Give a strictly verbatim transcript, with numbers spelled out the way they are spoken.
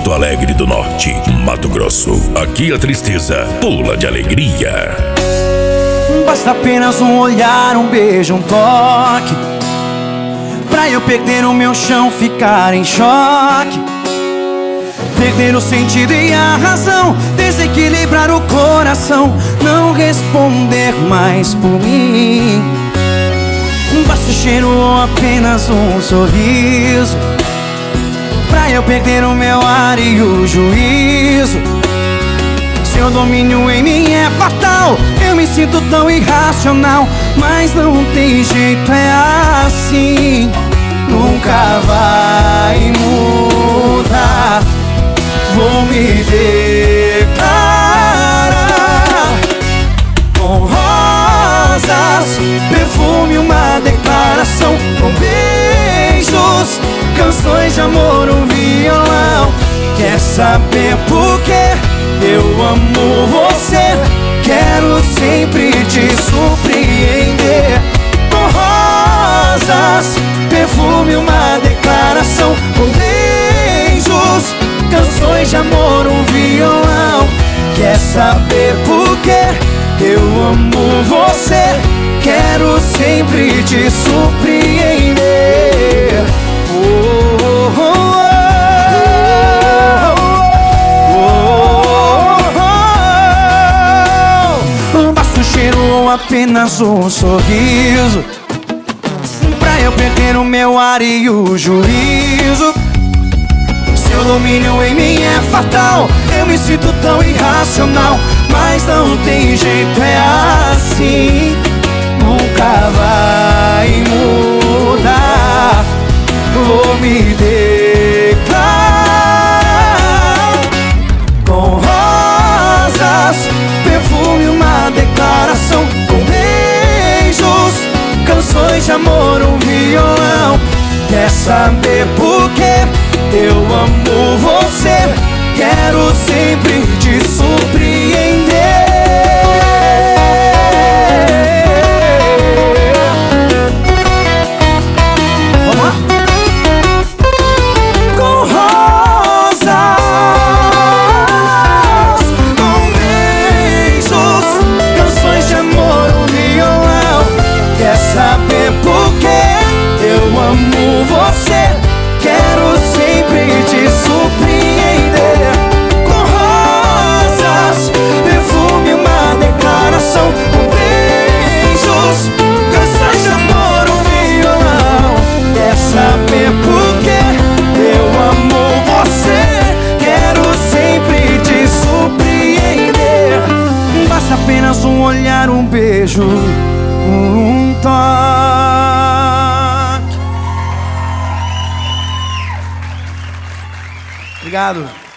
Porto Alegre do Norte, Mato Grosso. Aqui a tristeza pula de alegria. Basta apenas um olhar, um beijo, um toque pra eu perder o meu chão, ficar em choque, perder o sentido e a razão, desequilibrar o coração, não responder mais por mim. Basta o cheiro ou apenas um sorriso pra eu perder o meu ar e o juízo. Seu domínio em mim é fatal, eu me sinto tão irracional, mas não tem jeito, é assim, nunca vai mudar. Vou me declarar com rosas, perfume, uma declaração, com beijos, canções de amor, um violão. Quer saber por quê? Eu amo você, quero sempre te surpreender. Com rosas, perfume, uma declaração, com beijos, canções de amor, um violão. Quer saber por quê? Eu amo você, quero sempre te surpreender. Oh, oh, oh. Apenas um sorriso pra eu perder o meu ar e o juízo. Seu domínio em mim é fatal, eu me sinto tão irracional, mas não tem jeito, é assim, nunca vai mudar. Vou me declarar com rosas, perfume, uma declaração, canções de amor, um violão. Quer saber por quê? Eu amo você, quero sempre te surpreender. Vamos lá? Com rosas, com beijos, canções de amor, um violão. Quer saber por quê? Eu amo você, quero sempre te surpreender. Com rosas, perfume, uma declaração, com beijos, canções de amor, um violão. Quer saber por quê? Eu amo você, quero sempre te surpreender. Basta apenas um olhar, um beijo, um toque. Obrigado.